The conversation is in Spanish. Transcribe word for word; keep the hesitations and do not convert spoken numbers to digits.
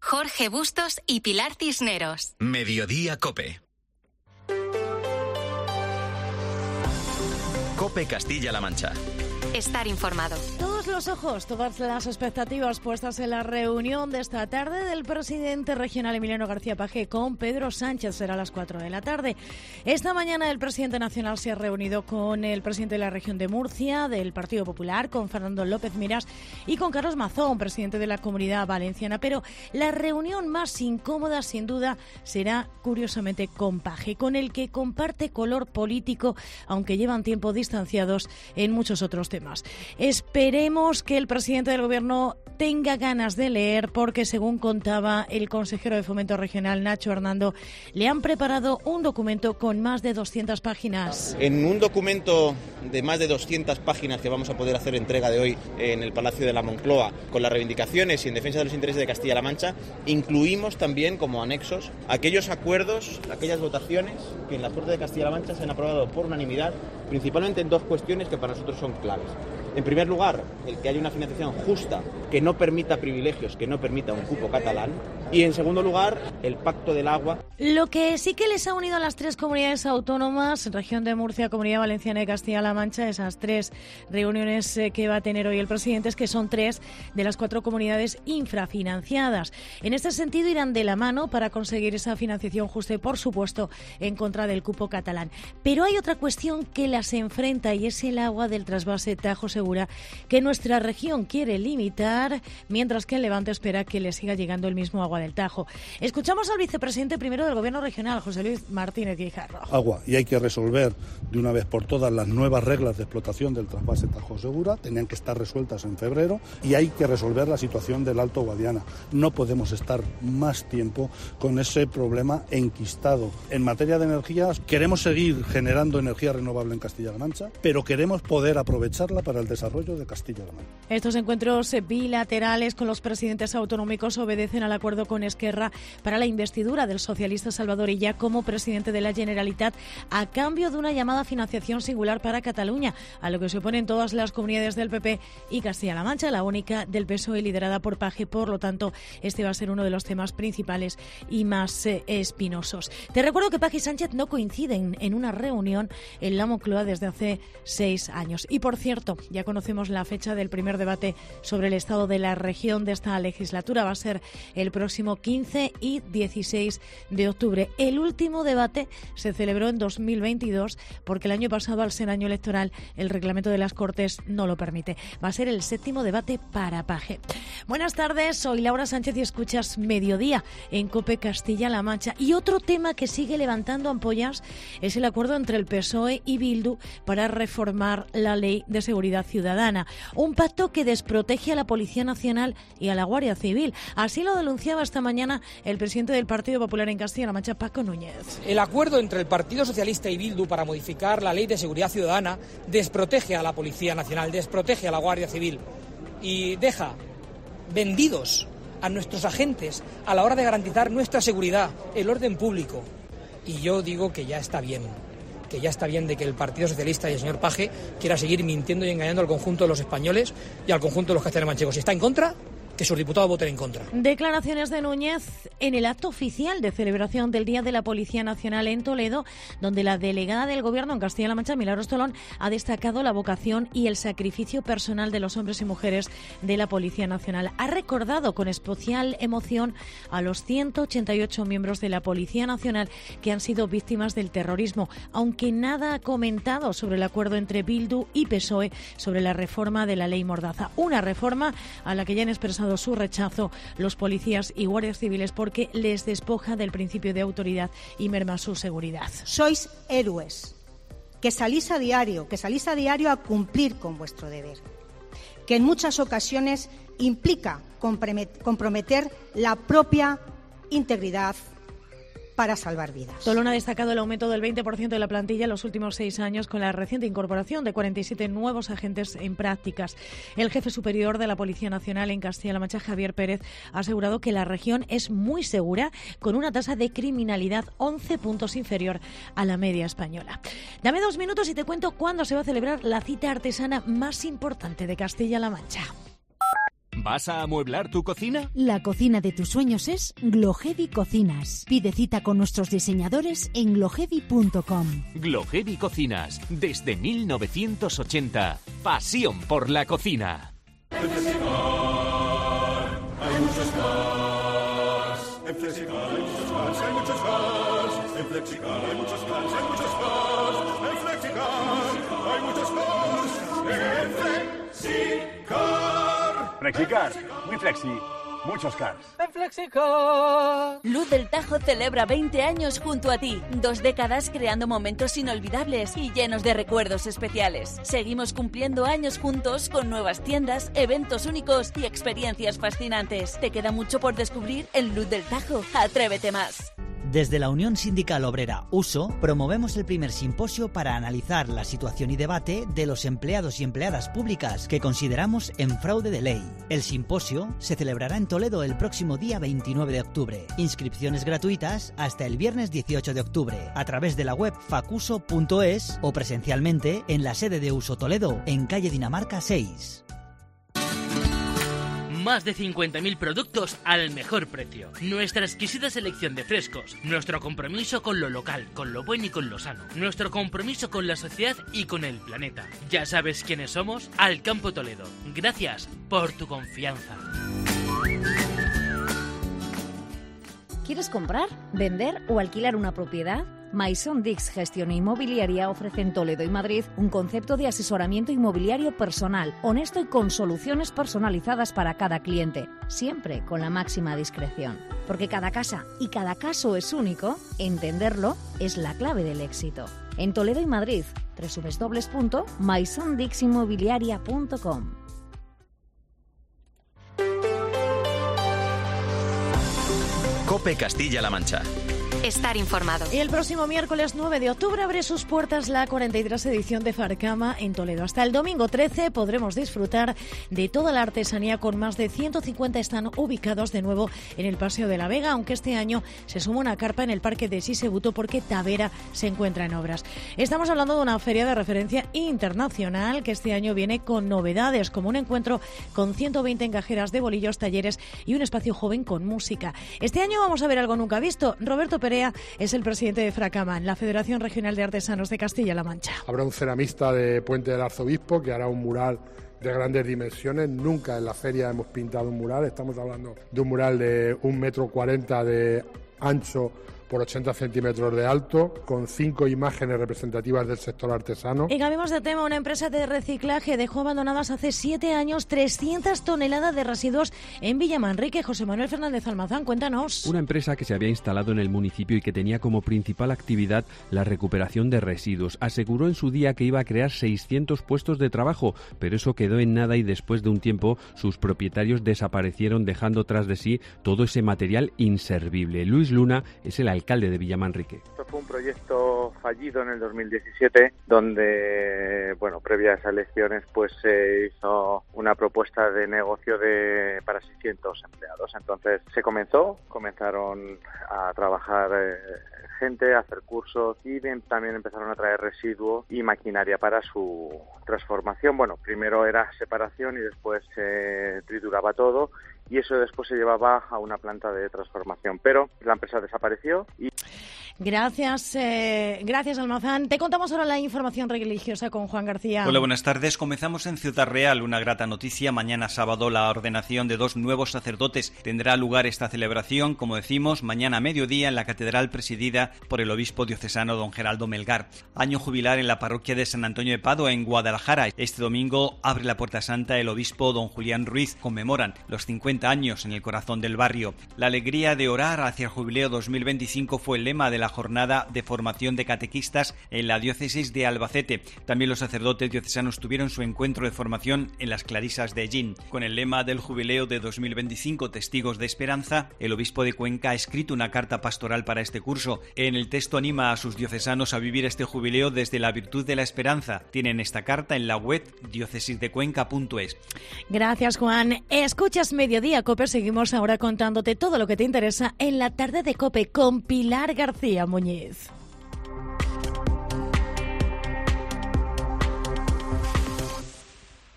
Jorge Bustos y Pilar Cisneros. Mediodía COPE. COPE Castilla-La Mancha. Estar informado. Todos los ojos, todas las expectativas puestas en la reunión de esta tarde del presidente regional Emiliano García Paje con Pedro Sánchez. Será a las cuatro de la tarde. Esta mañana el presidente nacional se ha reunido con el presidente de la región de Murcia, del Partido Popular, con Fernando López Miras y con Carlos Mazón, presidente de la Comunidad Valenciana. Pero la reunión más incómoda, sin duda, será curiosamente con Paje, con el que comparte color político, aunque llevan tiempo distanciados en muchos otros temas. Esperemos que el presidente del Gobierno tenga ganas de leer, porque según contaba el consejero de Fomento Regional, Nacho Hernando, le han preparado un documento con más de doscientas páginas. En un documento de más de doscientas páginas que vamos a poder hacer entrega de hoy en el Palacio de la Moncloa, con las reivindicaciones y en defensa de los intereses de Castilla-La Mancha, incluimos también como anexos aquellos acuerdos, aquellas votaciones que en la Corte de Castilla-La Mancha se han aprobado por unanimidad, principalmente en dos cuestiones que para nosotros son claves. En primer lugar, el que haya una financiación justa, que no permita privilegios, que no permita un cupo catalán. Y en segundo lugar, el Pacto del Agua. Lo que sí que les ha unido a las tres comunidades autónomas, Región de Murcia, Comunidad Valenciana y Castilla-La Mancha, esas tres reuniones que va a tener hoy el presidente, es que son tres de las cuatro comunidades infrafinanciadas. En este sentido, irán de la mano para conseguir esa financiación justa y, por supuesto, en contra del cupo catalán. Pero hay otra cuestión que las enfrenta y es el agua del trasvase Tajo Segura, que nuestra región quiere limitar, mientras que el Levante espera que le siga llegando el mismo agua del Tajo. Escuchamos al vicepresidente primero del Gobierno regional, José Luis Martínez Guijarro. Agua, y hay que resolver de una vez por todas las nuevas reglas de explotación del trasvase Tajo Segura, tenían que estar resueltas en febrero, y hay que resolver la situación del Alto Guadiana. No podemos estar más tiempo con ese problema enquistado. En materia de energías, queremos seguir generando energía renovable en Castilla-La Mancha, pero queremos poder aprovecharla para el desarrollo de Castilla-La Mancha. Estos encuentros bilaterales con los presidentes autonómicos obedecen al acuerdo con Esquerra para la investidura del socialista Salvador Illa como presidente de la Generalitat, a cambio de una llamada financiación singular para Cataluña, a lo que se oponen todas las comunidades del P P y Castilla-La Mancha, la única del P S O E liderada por Paje. Por lo tanto, este va a ser uno de los temas principales y más eh, espinosos. Te recuerdo que Paje y Sánchez no coinciden en una reunión en la Moncloa desde hace seis años. Y por cierto, ya conocemos la fecha del primer debate sobre el estado de la región de esta legislatura. Va a ser el próximo quince y dieciséis de octubre. El último debate se celebró en dos mil veintidós porque el año pasado, al ser año electoral, el reglamento de las Cortes no lo permite. Va a ser el séptimo debate para Paje. Buenas tardes, soy Laura Sánchez y escuchas Mediodía en COPE Castilla-La Mancha. Y otro tema que sigue levantando ampollas es el acuerdo entre el P S O E y Bildu para reformar la Ley de Seguridad Ciudadana. Un pacto que desprotege a la Policía Nacional y a la Guardia Civil. Así lo denunciaba esta mañana el presidente del Partido Popular en Castilla-La Mancha, Paco Núñez. El acuerdo entre el Partido Socialista y Bildu para modificar la Ley de Seguridad Ciudadana desprotege a la Policía Nacional, desprotege a la Guardia Civil y deja vendidos a nuestros agentes a la hora de garantizar nuestra seguridad, el orden público. Y yo digo que ya está bien. que ya está bien de que el Partido Socialista y el señor Paje quiera seguir mintiendo y engañando al conjunto de los españoles y al conjunto de los castellanos manchegos. Si está en contra, que sus diputados voten en contra. Declaraciones de Núñez en el acto oficial de celebración del Día de la Policía Nacional en Toledo, donde la delegada del Gobierno en Castilla-La Mancha, Milagros Tolón, ha destacado la vocación y el sacrificio personal de los hombres y mujeres de la Policía Nacional. Ha recordado con especial emoción a los ciento ochenta y ocho miembros de la Policía Nacional que han sido víctimas del terrorismo, aunque nada ha comentado sobre el acuerdo entre Bildu y P S O E sobre la reforma de la Ley Mordaza. Una reforma a la que ya han expresado su rechazo los policías y guardias civiles porque les despoja del principio de autoridad y merma su seguridad. Sois héroes, que salís a diario, que salís a diario a cumplir con vuestro deber, que en muchas ocasiones implica comprometer la propia integridad para salvar vidas. Tolón ha destacado el aumento del veinte por ciento de la plantilla en los últimos seis años con la reciente incorporación de cuarenta y siete nuevos agentes en prácticas. El jefe superior de la Policía Nacional en Castilla-La Mancha, Javier Pérez, ha asegurado que la región es muy segura, con una tasa de criminalidad once puntos inferior a la media española. Dame dos minutos y te cuento cuándo se va a celebrar la cita artesana más importante de Castilla-La Mancha. ¿Vas a amueblar tu cocina? La cocina de tus sueños es Glohevi Cocinas. Pide cita con nuestros diseñadores en glohevi punto com. Glohevi Cocinas, desde mil novecientos ochenta. Pasión por la cocina. En Flexicar hay muchos cars. En Flexicar hay muchos cars, hay muchos cars. En Flexicar hay muchos cars, hay muchos cars. En Flexicar hay muchos cars. En Flexicar. Flexicar, muy flexi, muchos cars. En Flexicar. Luz del Tajo celebra veinte años junto a ti. Dos décadas creando momentos inolvidables y llenos de recuerdos especiales. Seguimos cumpliendo años juntos con nuevas tiendas, eventos únicos y experiencias fascinantes. Te queda mucho por descubrir en Luz del Tajo. Atrévete más. Desde la Unión Sindical Obrera U S O promovemos el primer simposio para analizar la situación y debate de los empleados y empleadas públicas que consideramos en fraude de ley. El simposio se celebrará en Toledo el próximo día veintinueve de octubre. Inscripciones gratuitas hasta el viernes dieciocho de octubre a través de la web facuso punto es o presencialmente en la sede de U S O Toledo en calle Dinamarca seis. Más de cincuenta mil productos al mejor precio. Nuestra exquisita selección de frescos. Nuestro compromiso con lo local, con lo bueno y con lo sano. Nuestro compromiso con la sociedad y con el planeta. Ya sabes quiénes somos. Alcampo Toledo. Gracias por tu confianza. ¿Quieres comprar, vender o alquilar una propiedad? Maison Dix Gestión Inmobiliaria ofrece en Toledo y Madrid un concepto de asesoramiento inmobiliario personal, honesto y con soluciones personalizadas para cada cliente, siempre con la máxima discreción. Porque cada casa y cada caso es único, entenderlo es la clave del éxito. En Toledo y Madrid, doble u doble u doble u punto maison dix inmobiliaria punto com. COPE Castilla-La Mancha. Estar informado. Y el próximo miércoles nueve de octubre abre sus puertas la cuarenta y tres edición de Farcama en Toledo. Hasta el domingo trece podremos disfrutar de toda la artesanía con más de ciento cincuenta están ubicados de nuevo en el Paseo de la Vega, aunque este año se suma una carpa en el Parque de Sisebuto porque Tavera se encuentra en obras. Estamos hablando de una feria de referencia internacional que este año viene con novedades, como un encuentro con ciento veinte encajeras de bolillos, talleres y un espacio joven con música. Este año vamos a ver algo nunca visto. Roberto Perea es el presidente de Fracaman, la Federación Regional de Artesanos de Castilla-La Mancha. Habrá un ceramista de Puente del Arzobispo que hará un mural de grandes dimensiones. Nunca en la feria hemos pintado un mural. Estamos hablando de un mural de un metro cuarenta de ancho por ochenta centímetros de alto, con cinco imágenes representativas del sector artesano. Y cambiamos de tema. Una empresa de reciclaje dejó abandonadas hace siete años trescientas toneladas de residuos en Villamanrique. José Manuel Fernández Almazán, cuéntanos. Una empresa que se había instalado en el municipio y que tenía como principal actividad la recuperación de residuos. Aseguró en su día que iba a crear seiscientos puestos de trabajo, pero eso quedó en nada y después de un tiempo sus propietarios desaparecieron, dejando tras de sí todo ese material inservible. Luis Luna es el alcalde de Villamanrique. Esto fue un proyecto fallido en el dos mil diecisiete, donde, bueno, previa a esas elecciones, pues se hizo una propuesta de negocio de para seiscientos empleados. Entonces se comenzó, comenzaron a trabajar eh, gente, a hacer cursos y bien, también empezaron a traer residuos y maquinaria para su transformación. Bueno, primero era separación y después se trituraba todo, y eso después se llevaba a una planta de transformación, pero la empresa desapareció. Y Gracias, eh, gracias Almazán. Te contamos ahora la información religiosa con Juan García. Hola, buenas tardes. Comenzamos en Ciudad Real. Una grata noticia. Mañana sábado la ordenación de dos nuevos sacerdotes. Tendrá lugar esta celebración, como decimos, mañana a mediodía en la catedral presidida por el obispo diocesano don Geraldo Melgar. Año jubilar en la parroquia de San Antonio de Padua en Guadalajara. Este domingo abre la Puerta Santa el obispo don Julián Ruiz. Conmemoran los cincuenta años en el corazón del barrio. La alegría de orar hacia el jubileo dos mil veinticinco fue el lema de la jornada de formación de catequistas en la diócesis de Albacete. También los sacerdotes diocesanos tuvieron su encuentro de formación en las Clarisas de Ellín. Con el lema del jubileo de dos mil veinticinco, Testigos de Esperanza, el obispo de Cuenca ha escrito una carta pastoral para este curso. En el texto anima a sus diocesanos a vivir este jubileo desde la virtud de la esperanza. Tienen esta carta en la web diócesis de cuenca punto es. Gracias, Juan. Escuchas Mediodía COPE. Seguimos ahora contándote todo lo que te interesa en la tarde de COPE con Pilar García Muñiz.